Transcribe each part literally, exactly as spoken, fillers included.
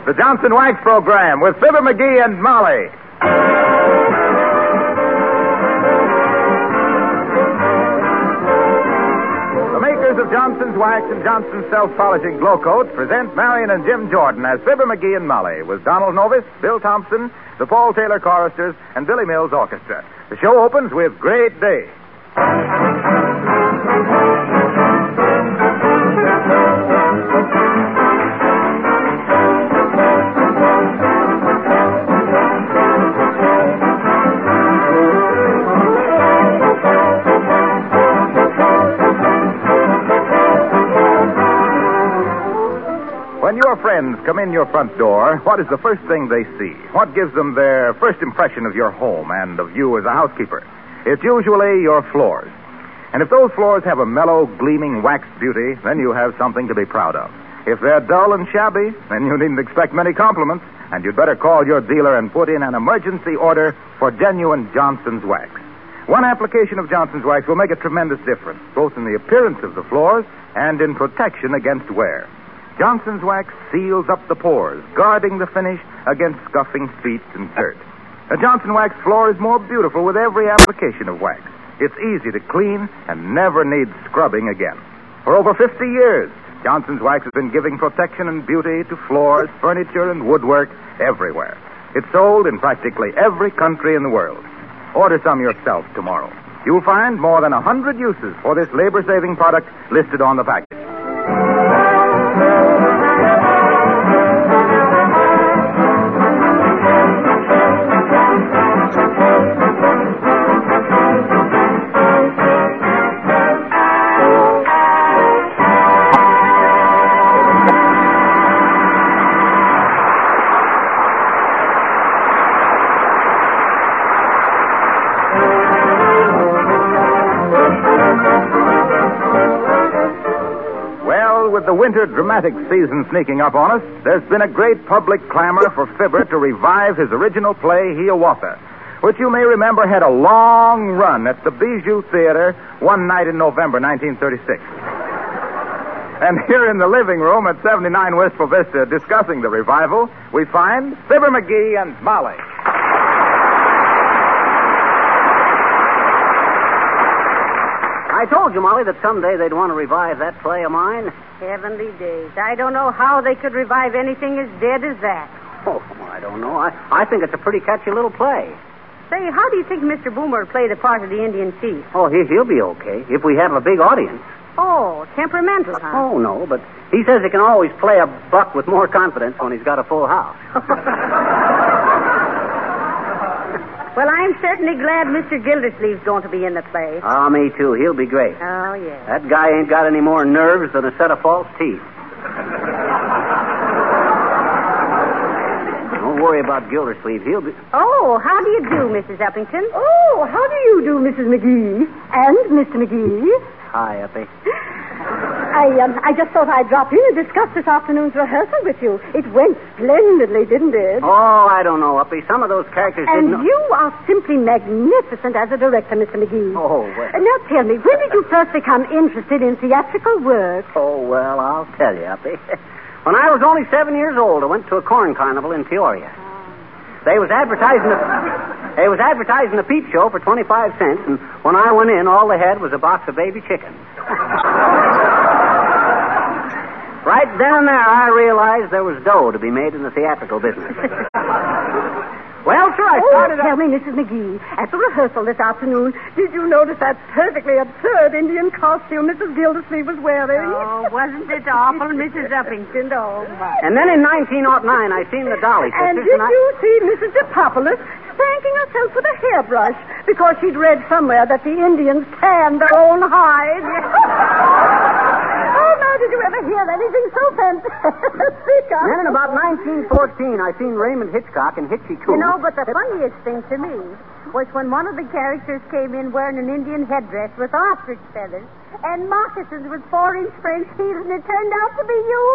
the Johnson Wax Program with Fibber McGee and Molly. The makers of Johnson's Wax and Johnson's Self-Polishing Glow Coat present Marion and Jim Jordan as Fibber McGee and Molly with Donald Novis, Bill Thompson, the Paul Taylor Choristers, and Billy Mills Orchestra. The show opens with Great Day. When your friends come in your front door, what is the first thing they see? What gives them their first impression of your home and of you as a housekeeper? It's usually your floors. And if those floors have a mellow, gleaming waxed beauty, then you have something to be proud of. If they're dull and shabby, then you needn't expect many compliments, and you'd better call your dealer and put in an emergency order for genuine Johnson's Wax. One application of Johnson's Wax will make a tremendous difference, both in the appearance of the floors and in protection against wear. Johnson's Wax seals up the pores, guarding the finish against scuffing feet and dirt. A Johnson Wax floor is more beautiful with every application of wax. It's easy to clean and never needs scrubbing again. For over fifty years, Johnson's Wax has been giving protection and beauty to floors, furniture, and woodwork everywhere. It's sold in practically every country in the world. Order some yourself tomorrow. You'll find more than a hundred uses for this labor-saving product listed on the package. With the winter dramatic season sneaking up on us, there's been a great public clamor for Fibber to revive his original play, Hiawatha, which you may remember had a long run at the Bijou Theater one night in November nineteen thirty-six. And here in the living room at seventy-nine Wistful Vista discussing the revival, we find Fibber McGee and Molly. I told you, Molly, that someday they'd want to revive that play of mine. Heavenly days. I don't know how they could revive anything as dead as that. Oh, I don't know. I, I think it's a pretty catchy little play. Say, how do you think Mister Boomer would play the part of the Indian chief? Oh, he, he'll be okay if we have a big audience. Oh, temperamental, huh? Oh, no, but he says he can always play a buck with more confidence when he's got a full house. Well, I'm certainly glad Mister Gildersleeve's going to be in the play. Ah, oh, me too. He'll be great. Oh, yeah. That guy ain't got any more nerves than a set of false teeth. Don't worry about Gildersleeve. He'll be... Oh, how do you do, Missus Uppington? Oh, how do you do, Missus McGee? And Mister McGee? Hi, Uppy. I, um, I just thought I'd drop in and discuss this afternoon's rehearsal with you. It went splendidly, didn't it? Oh, I don't know, Uppy. Some of those characters and didn't... And you are simply magnificent as a director, Mister McGee. Oh, well... Uh, now tell me, when did you first become interested in theatrical work? Oh, well, I'll tell you, Uppy. When I was only seven years old, I went to a corn carnival in Peoria. They was advertising a, they was advertising a peep show for twenty-five cents, and when I went in, all they had was a box of baby chickens. Right then and there, I realized there was dough to be made in the theatrical business. Well, sir, I started... Oh, tell me, Missus McGee, at the rehearsal this afternoon, did you notice that perfectly absurd Indian costume Missus Gildersleeve was wearing? Oh, wasn't it awful, Missus Uppington? Oh, my. And then in nineteen oh nine, I seen the Dolly Sisters... And did and I... you see Missus DePopulis spanking herself with a hairbrush because she'd read somewhere that the Indians tanned their own hides? Oh, now, did you ever hear anything so fantastic? Then in about nineteen fourteen, I seen Raymond Hitchcock in Hitchy Coo. You know, but the funniest thing to me was when one of the characters came in wearing an Indian headdress with ostrich feathers and moccasins with four-inch French heels, and it turned out to be you.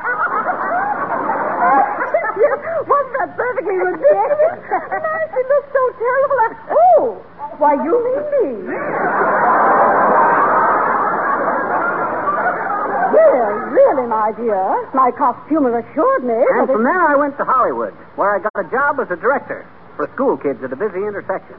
Yes, wasn't that perfectly ridiculous? Nancy looked so terrible. I... Oh, why, you mean me. Well, really, Naturally, my dear. My costumer assured me. And that from it... there I went to Hollywood, where I got a job as a director for school kids at a busy intersection.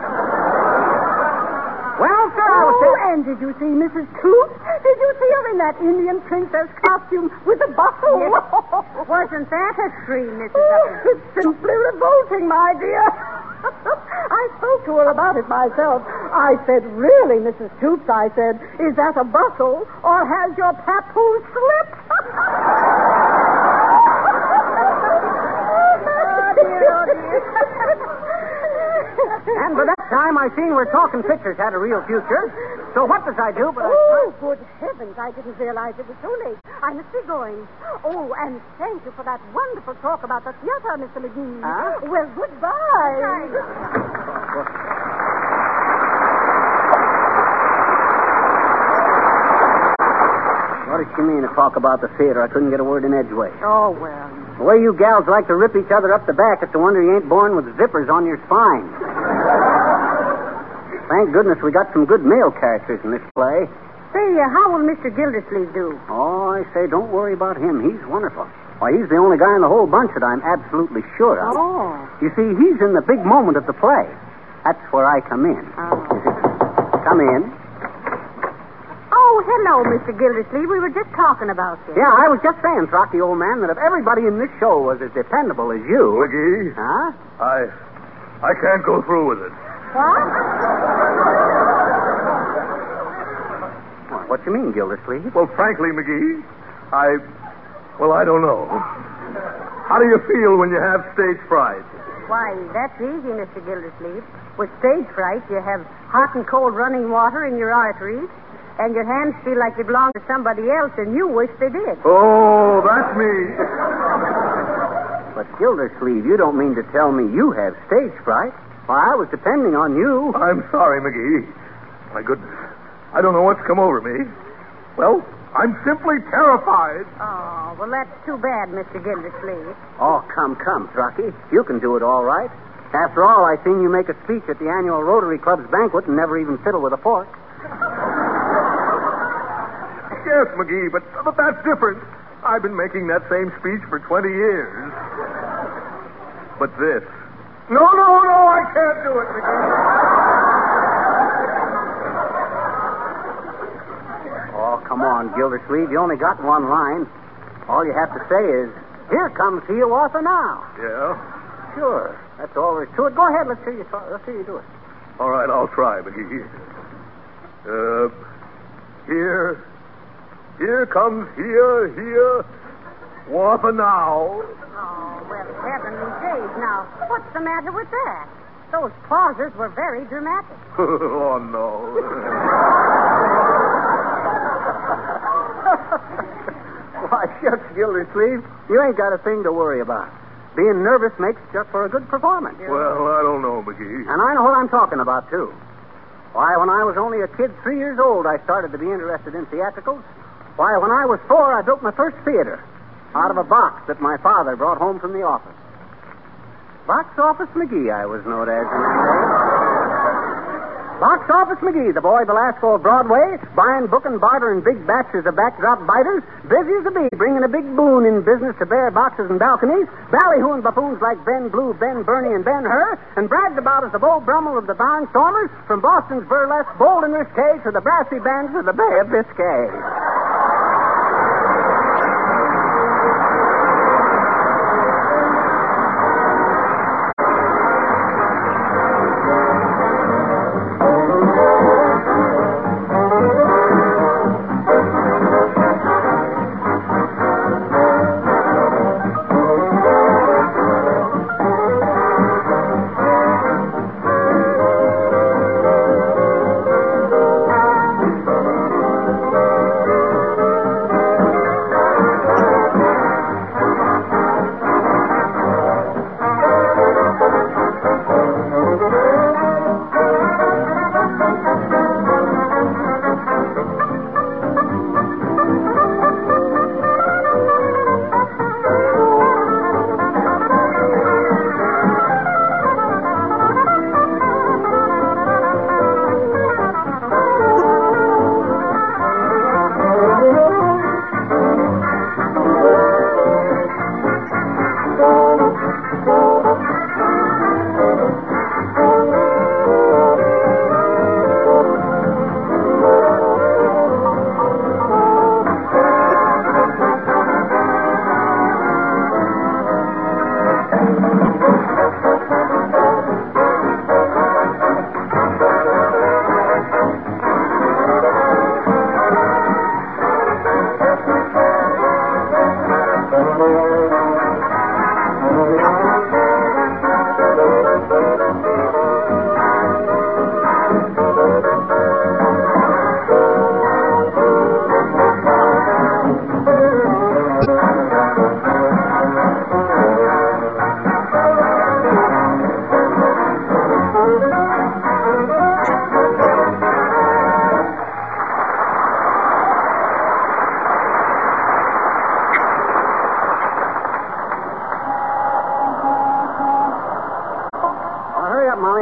Well, sir, I was... Oh, and did you see Missus Toots? Did you see her in that Indian princess costume with the bustle? Yes. Wasn't that a scream, Missus Oh, Upton? it's simply revolting, my dear. I spoke to her about it myself. I said, really, Missus Toots, I said, is that a bustle or has your papoose slipped? Oh, dear, oh, dear. And by that time, I seen where talking pictures had a real future. So what does I do but I... Oh, good heavens, I didn't realize it was so late. I must be going. Oh, and thank you for that wonderful talk about the theater, Mister McGee. Huh? Well, goodbye. What did she mean to talk about the theater? I couldn't get a word in edgeways. Oh, well. The way you gals like to rip each other up the back, it's a wonder you ain't born with zippers on your spine. Thank goodness we got some good male characters in this play. Say, uh, how will Mister Gildersleeve do? Oh, I say, don't worry about him. He's wonderful. Why, he's the only guy in the whole bunch that I'm absolutely sure of. Oh. You see, he's in the big moment of the play. That's where I come in. Oh. You see, come in. Oh, hello, Mister Gildersleeve. We were just talking about you. Yeah, I was just saying, Throcky, old man, that if everybody in this show was as dependable as you... McGee, Huh? I... I can't go through with it. What? What you mean, Gildersleeve? Well, frankly, McGee, I... Well, I don't know. How do you feel when you have stage fright? Why, that's easy, Mister Gildersleeve. With stage fright, you have hot and cold running water in your arteries, and your hands feel like they belong to somebody else, and you wish they did. Oh, that's me. But, Gildersleeve, you don't mean to tell me you have stage fright? Why, I was depending on you. I'm sorry, McGee. My goodness. I don't know what's come over me. Well, I'm simply terrified. Oh, well, that's too bad, Mister Gildersleeve. Oh, come, come, Throcky. You can do it all right. After all, I seen you make a speech at the annual Rotary Club's banquet and never even fiddle with a fork. Yes, McGee, but, but that's different. I've been making that same speech for twenty years. But this... No, no, no, I can't do it, McGee. Oh, come on, Gildersleeve. You only got one line. All you have to say is, here comes Hiawatha now. Yeah? Sure. That's all there is to it. Go ahead. Let's hear you, try, let's hear you do it. All right, I'll try, McGee. Uh, here... Here comes here, here, Watha now. Oh, well, heavenly days now. What's the matter with that? Those pauses were very dramatic. Oh, no. Why, shucks, Gildersleeve. You ain't got a thing to worry about. Being nervous makes just for a good performance. Well, I don't know, McGee. And I know what I'm talking about, too. Why, when I was only a kid three years old, I started to be interested in theatricals. Why, when I was four, I built my first theater out of a box that my father brought home from the office. Box Office McGee, I was known as in them days. Box Office McGee, the boy Belasco of Broadway, buying, booking, bartering big batches of backdrop biters, busy as a bee, bringing a big boon in business to bare boxes and balconies, ballyhooing buffoons like Ben Blue, Ben Bernie, and Ben Hur, and bragged about as the Beau Brummel of the Barnstormers, from Boston's burlesque bold and risque to the brassy bands of the Bay of Biscay.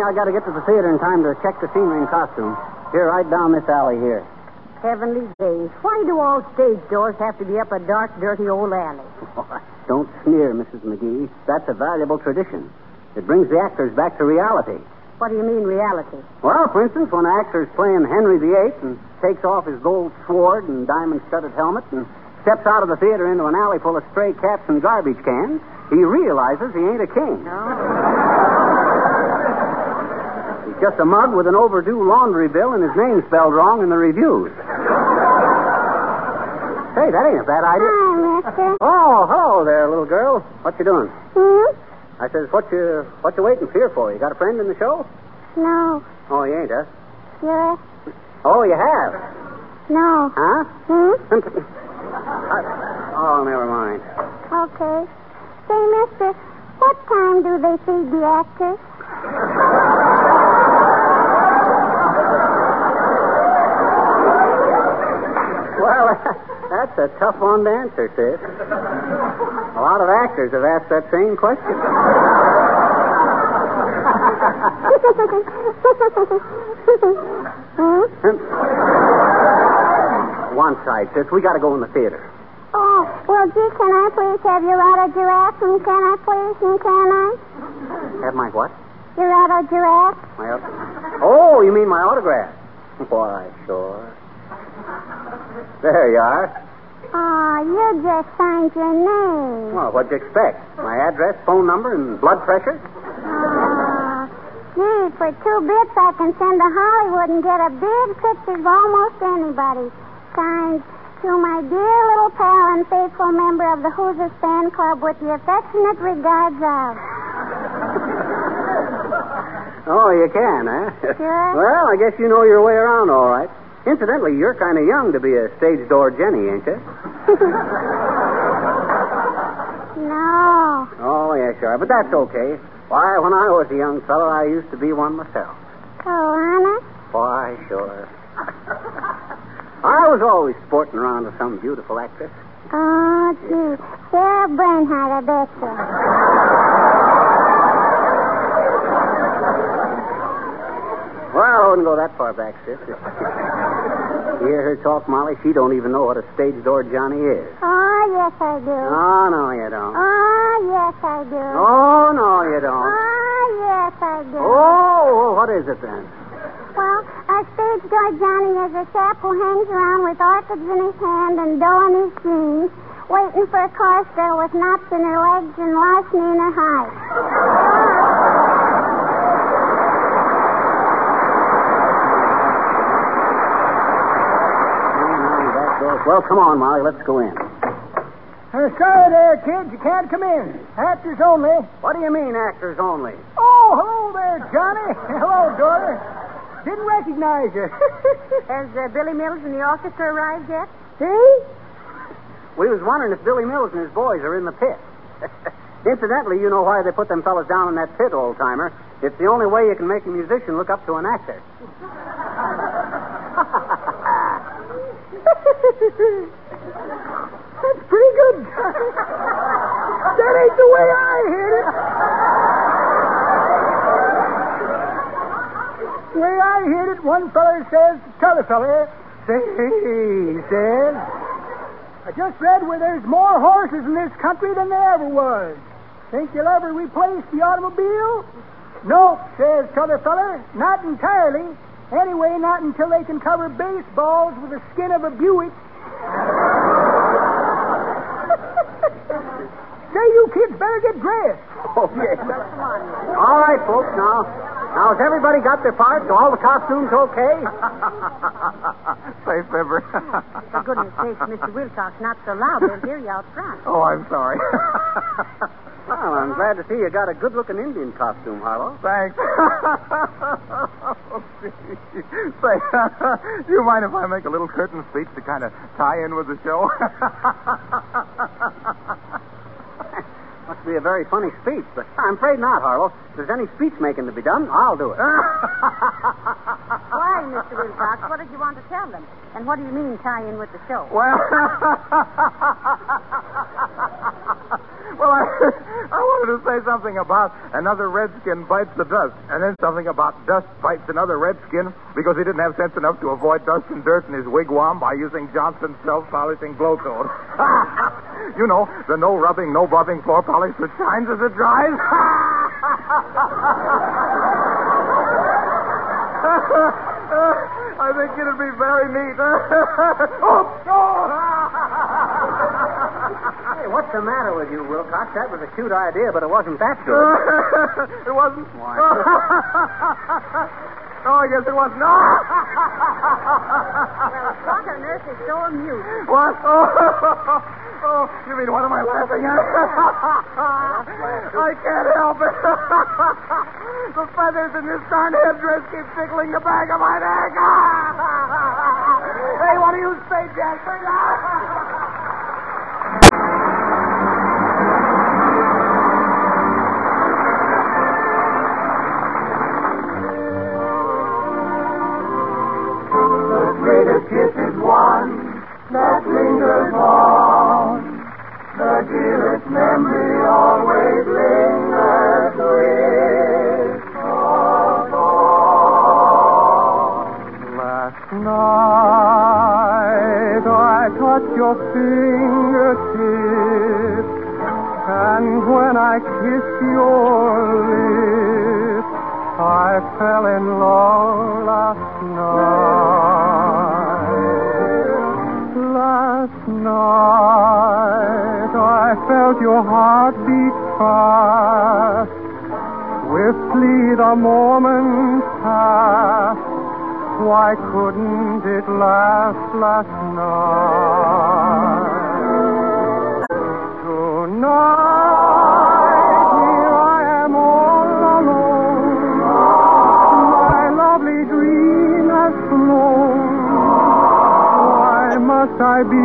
I got to get to the theater in time to check the scenery and costumes. Here, right down this alley here. Heavenly days. Why do all stage doors have to be up a dark, dirty old alley? Don't sneer, Missus McGee. That's a valuable tradition. It brings the actors back to reality. What do you mean, reality? Well, for instance, when an actor's playing Henry the Eighth and takes off his gold sword and diamond-studded helmet and steps out of the theater into an alley full of stray cats and garbage cans, he realizes he ain't a king. No. He's just a mug with an overdue laundry bill and his name spelled wrong in the reviews. Hey, that ain't a bad idea. Hi, mister. Oh, hello there, little girl. What you doing? Hmm? I says, what you what you waiting here for? You got a friend in the show? No. Oh, you ain't, huh? Yes. Oh, you have? No. Huh? Hmm? Oh, never mind. Okay. Say, mister, what time do they feed the actors? Well, that's a tough one to answer, sis. A lot of actors have asked that same question. Hmm? One side, sis. We got to go in the theater. Oh, well, gee, can I please have your autograph? And can I please, and can I? Have my what? Your autograph? My auto- Oh, you mean my autograph? Why, sure. There you are. Oh, you just signed your name. Well, what'd you expect? My address, phone number, and blood pressure? Oh, gee, for two bits I can send to Hollywood and get a big picture of almost anybody. Signed, to my dear little pal and faithful member of the Hoosiers Fan Club with the affectionate regards of... Oh, you can, huh? Sure. Well, I guess you know your way around all right. Incidentally, you're kind of young to be a stage door Jenny, ain't you? No. Oh, yeah, sure. But that's okay. Why, when I was a young fellow, I used to be one myself. Oh, honest? Why, sure. I was always sporting around with some beautiful actress. Oh, gee. Sarah Bernhardt, I bet you. Well, I wouldn't go that far back, sis. You hear her talk, Molly? She don't even know what a stage door Johnny is. Oh, yes, I do. Oh, no, you don't. Oh, yes, I do. Oh, no, you don't. Oh, yes, I do. Oh, what is it then? Well, a stage door Johnny is a chap who hangs around with orchids in his hand and dough in his jeans, waiting for a chorus girl with knots in her legs and larceny in her hide. Well, come on, Molly. Let's go in. Uh, sorry there, kids. You can't come in. Actors only. What do you mean, actors only? Oh, hello there, Johnny. Hello, daughter. Didn't recognize you. Has uh, Billy Mills and the orchestra arrived yet? See? We was wondering if Billy Mills and his boys are in the pit. Incidentally, you know why they put them fellas down in that pit, old-timer. It's the only way you can make a musician look up to an actor. That's pretty good, Johnny. That ain't the way I heard it. The way I heard it, one feller says to t'other feller, say, he says, I just read where there's more horses in this country than there ever was. Think you'll ever replace the automobile? Nope, says t'other feller, not entirely. Anyway, not until they can cover baseballs with the skin of a Buick. Say, you kids better get dressed. Okay. All right, folks, now. Now, has everybody got their parts? Are all the costumes okay? Say, Fibber. For goodness sakes, Mister Wilcox, not so loud. They'll hear you out front. Oh, I'm sorry. Well, I'm glad to see you got a good-looking Indian costume, Harlow. Thanks. Say, do you mind if I make a little curtain speech to kind of tie in with the show? Must be a very funny speech, but I'm afraid not, Harlow. If there's any speech making to be done, I'll do it. Why, Mister Wilcox, what did you want to tell them? And what do you mean tie in with the show? Well, well, I, I wanted to say something about another redskin bites the dust, and then something about dust bites another redskin because he didn't have sense enough to avoid dust and dirt in his wigwam by using Johnson's self-polishing blow coat. You know, the no-rubbing, no-bubbing floor polish that shines as it dries. I think it'd be very neat. Oh, oh. Hey, what's the matter with you, Wilcox? That was a cute idea, but it wasn't that good. It wasn't? Why? Oh, I guess it wasn't. No. Well, Doctor Nurse is so amused. What? Oh, oh, you mean what am I laughing at? I can't help it. The feathers in this darn headdress keep tickling the back of my neck. Hey, what do you say, Jasper? Kiss is one that lingers on. The dearest memory always lingers with us all. Last night I touched your fingertips, and when I kissed your lips, I fell in love last night. Last night I felt your heart beat fast. Swiftly the moments passed. Why couldn't it last last night? Tonight here I am all alone. My lovely dream has flown. Must I be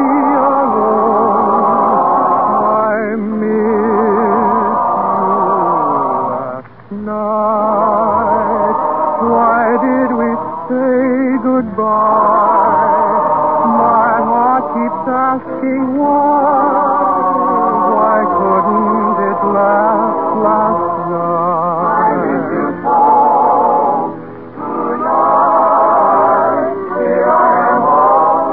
alone? I miss you last night. Why did we say goodbye? My heart keeps asking why. Why couldn't it last last night? I miss you so tonight. Here I am all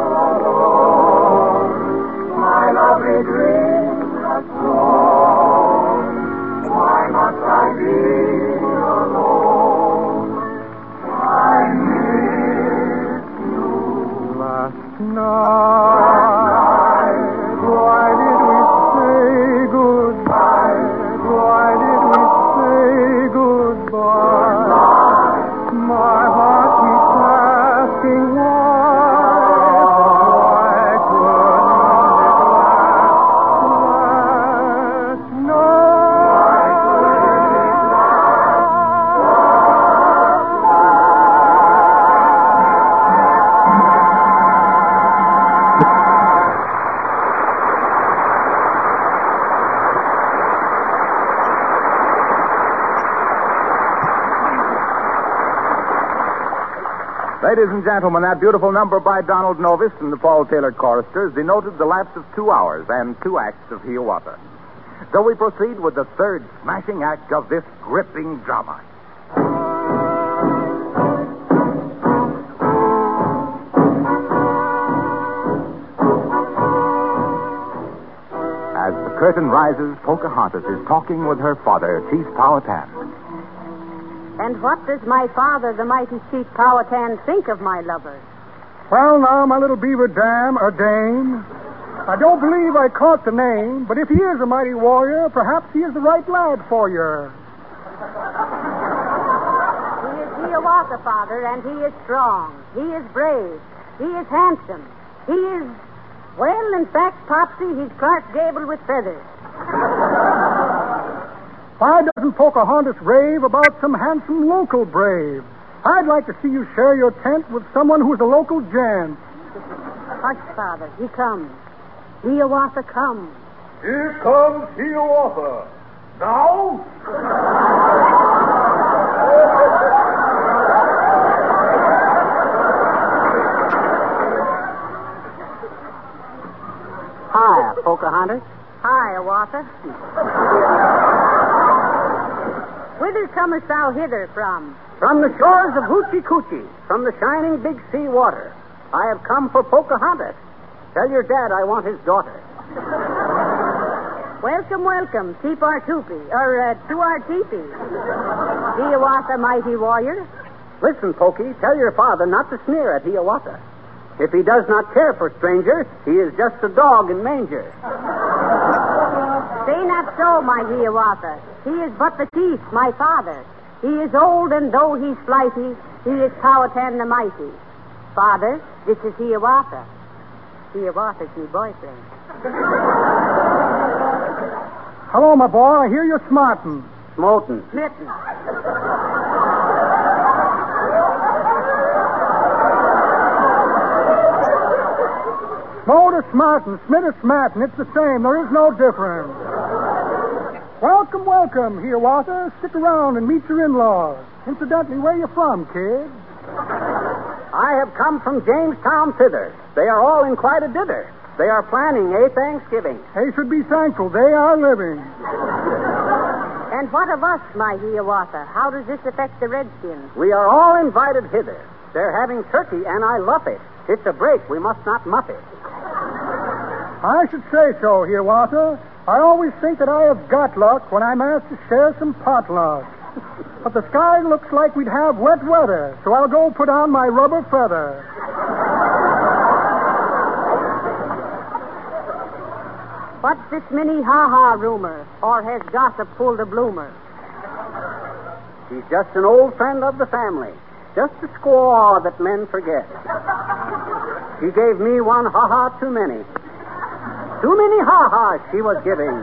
dreams have flown. Why must I be alone? I miss you last night. Why did we say goodbye? Why did we say goodbye? My heart keeps asking why. Ladies and gentlemen, that beautiful number by Donald Novis and the Paul Taylor Choristers denoted the lapse of two hours and two acts of Hiawatha. So we proceed with the third smashing act of this gripping drama. As the curtain rises, Pocahontas is talking with her father, Chief Powhatan. And what does my father, the mighty Chief Powhatan, think of my lover? Well, now, my little beaver dam, or dame, I don't believe I caught the name, but if he is a mighty warrior, perhaps he is the right lad for you. He is Hiawatha, Father, and he is strong. He is brave. He is handsome. He is, well, in fact, Popsy, he's Clark Gable with feathers. Why doesn't Pocahontas rave about some handsome local brave? I'd like to see you share your tent with someone who's a local gent. Hush, Father. He comes. Hiawatha comes. Here comes Hiawatha. Now? Hi, Pocahontas. Hi, Hiawatha. comest thou hither from? From the shores of Hoochie Coochie, from the shining big sea water, I have come for Pocahontas. Tell your dad I want his daughter. Welcome, welcome. Keep our toopee, or uh, to our teepee. Hiawatha, mighty warrior. Listen, Pokey, tell your father not to sneer at Hiawatha. If he does not care for strangers, he is just a dog in manger. Say not so, my Hiawatha. He is but the chief, my father. He is old, and though he's flighty, he is Powhatan the mighty. Father, this is Hiawatha. Hiawatha's my boyfriend. Hello, my boy. I hear you're smarting. Smoten. Smitten. Smote or smarting, Smith or smarting, it's the same. There is no difference. Welcome, welcome, Hiawatha. Stick around and meet your in-laws. Incidentally, where you from, kid? I have come from Jamestown thither. They are all in quite a dither. They are planning a Thanksgiving. They should be thankful. They are living. And what of us, my Hiawatha? How does this affect the Redskins? We are all invited hither. They're having turkey, and I love it. It's a break. We must not muff it. I should say so, Hiawatha. I always think that I have got luck when I'm asked to share some potluck. But the sky looks like we'd have wet weather, so I'll go put on my rubber feather. What's this mini-ha-ha rumor? Or has gossip pulled a bloomer? He's just an old friend of the family. Just a squaw that men forget. He gave me one ha-ha too many. Too many ha-has she was giving.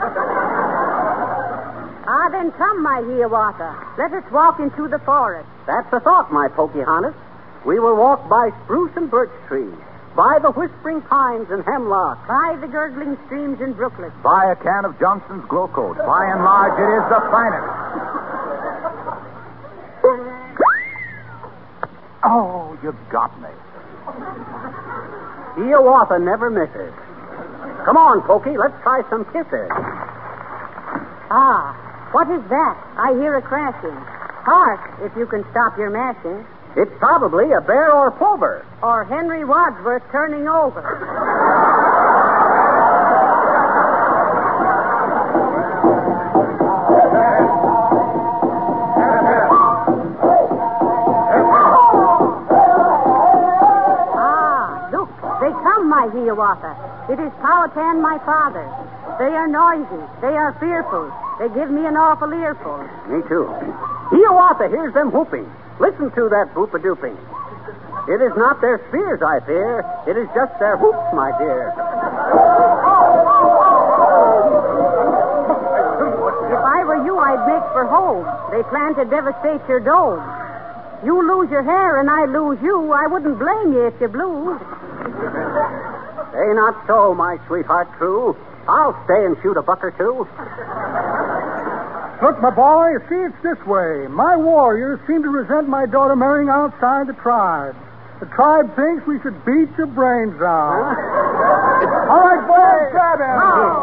Ah, then come, my Hiawatha. Let us walk into the forest. That's the thought, my Pocahontas. We will walk by spruce and birch trees, by the whispering pines and hemlock, by the gurgling streams and brooklets. Buy a can of Johnson's Glow Coat. By and large, it is the finest. Oh, you got me. Hiawatha never misses. Come on, Pokey, let's try some kisses. Ah, what is that? I hear a crashing. Hark, if you can stop your mashing. It's probably a bear or plover. Or Henry Wadsworth turning over. Ah, look, they come, my Hiawatha. It is Powhatan, my father. They are noisy. They are fearful. They give me an awful earful. Me too. Hiawatha hears them whooping. Listen to that boop-a-dooping. It is not their spears I fear. It is just their hoops, my dear. If I were you, I'd make for home. They plan to devastate your dome. You lose your hair and I lose you. I wouldn't blame you if you blew. Say not so, my sweetheart true. I'll stay and shoot a buck or two. Look, my boy, you see, it's this way. My warriors seem to resent my daughter marrying outside the tribe. The tribe thinks we should beat your brains out. Huh? All right, boys, grab him.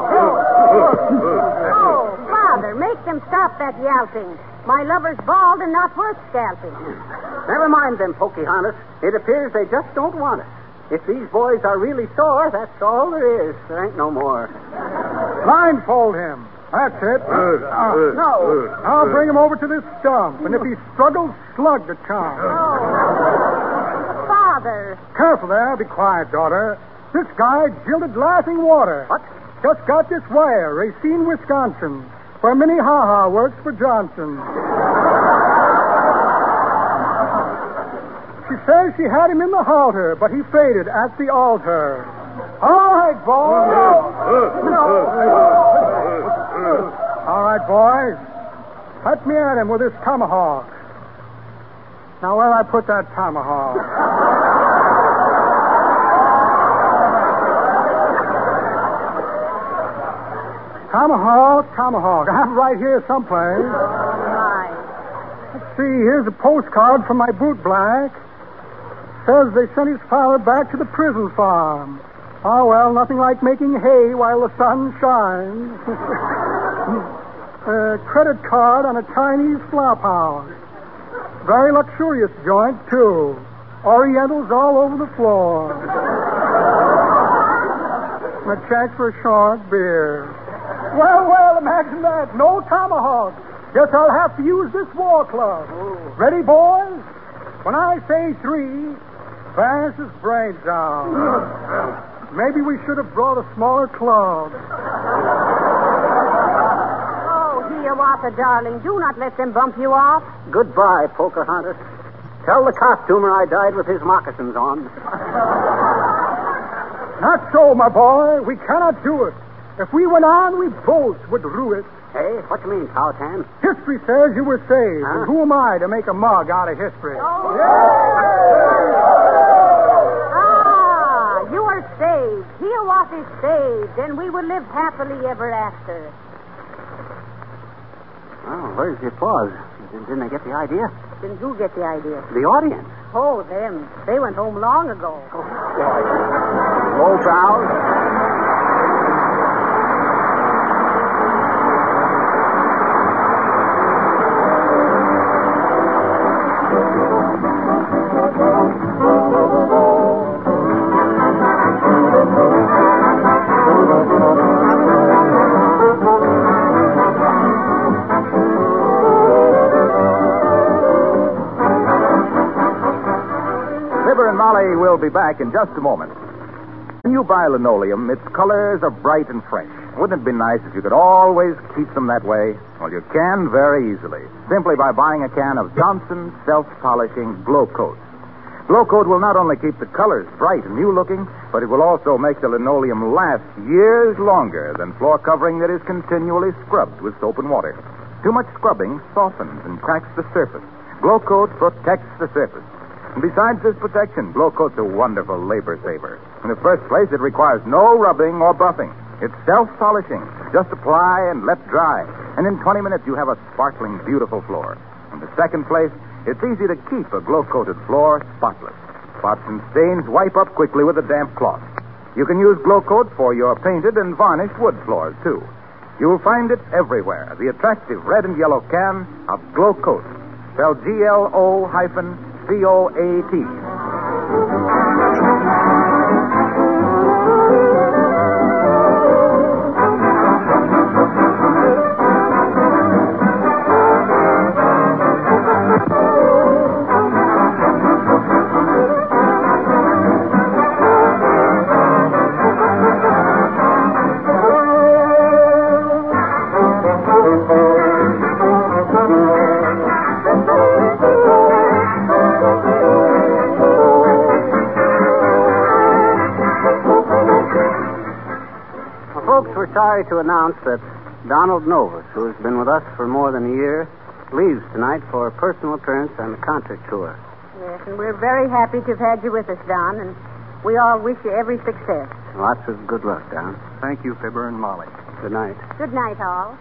Oh, Father, make them stop that yelping. My lover's bald and not worth scalping. Never mind them, Pocahontas. It appears they just don't want us. If these boys are really sore, that's all there is. There ain't no more. Blindfold him. That's it. Good, Uh, good, no. good, I'll good. bring him over to this stump, and if he struggles, slug the chump. Oh. Father. Careful there. Be quiet, daughter. This guy jilted laughing water. What? Just got this wire. Racine, Wisconsin. Where Minnie Ha-Ha works for Johnson. She says she had him in the halter, but he faded at the altar. All right, boys. All right, boys. Let me at him with this tomahawk. Now, where I put that tomahawk? Tomahawk, tomahawk. I'm right here someplace. My. Let's see, here's a postcard from my boot black. Says they sent his father back to the prison farm. Oh, well, nothing like making hay while the sun shines. A credit card on a Chinese flop house. Very luxurious joint, too. Orientals all over the floor. And a check for short beer. Well, well, imagine that. No tomahawk. Guess I'll have to use this war club. Ready, boys? When I say three, bash his brains out. Maybe we should have brought a smaller club. Oh, Hiawatha, darling, do not let them bump you off. Goodbye, Pocahontas. Tell the costumer I died with his moccasins on. Not so, my boy. We cannot do it. If we went on, we both would rue it. Hey, what you mean, Powhatan? History says you were saved. Huh? And who am I to make a mug out of history? Oh. Ah, you are saved. Hiawatha is saved, and we will live happily ever after. Oh, where's the applause? Didn't they get the idea? Didn't who get the idea? The audience. Oh, them. They went home long ago. Low brows. Fibber and Molly will be back in just a moment. When you buy linoleum, its colors are bright and fresh. Wouldn't it be nice if you could always keep them that way? Well, you can very easily, simply by buying a can of Johnson Self-Polishing Glow Coat. Glow Coat will not only keep the colors bright and new-looking, but it will also make the linoleum last years longer than floor covering that is continually scrubbed with soap and water. Too much scrubbing softens and cracks the surface. Glow Coat protects the surface. And besides this protection, Glow Coat's a wonderful labor saver. In the first place, it requires no rubbing or buffing. It's self-polishing. Just apply and let dry. And in twenty minutes, you have a sparkling, beautiful floor. In the second place, it's easy to keep a glow-coated floor spotless. Spots and stains wipe up quickly with a damp cloth. You can use Glow Coat for your painted and varnished wood floors, too. You'll find it everywhere. The attractive red and yellow can of Glow Coat. Spelled G L O hyphen C O A T. Sorry to announce that Donald Novus, who has been with us for more than a year, leaves tonight for a personal appearance on the concert tour. Yes, and we're very happy to have had you with us, Don, and we all wish you every success. Lots of good luck, Don. Thank you, Fibber and Molly. Good night. Good night, all.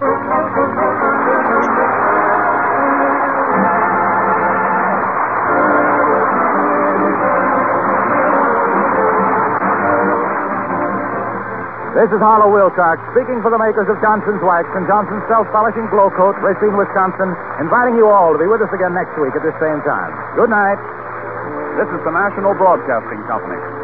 This is Harlow Wilcox, speaking for the makers of Johnson's Wax and Johnson's Self-Polishing Glow Coat, Racine, Wisconsin, inviting you all to be with us again next week at this same time. Good night. This is the National Broadcasting Company.